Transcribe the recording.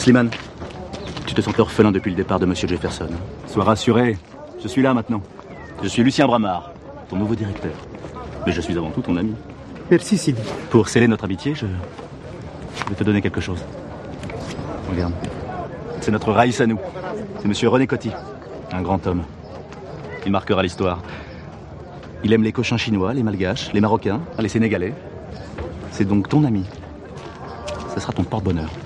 Slimane, tu te sentais orphelin depuis le départ de Monsieur Jefferson. Sois rassuré, je suis là maintenant. Je suis Lucien Bramard, ton nouveau directeur. Mais je suis avant tout ton ami. Merci, Sidi. Pour sceller notre amitié, je vais te donner quelque chose. Regarde. C'est notre Raïs à nous. C'est Monsieur René Coty, un grand homme. Il marquera l'histoire. Il aime les cochins chinois, les malgaches, les marocains, les sénégalais. C'est donc ton ami. Ce sera ton porte-bonheur.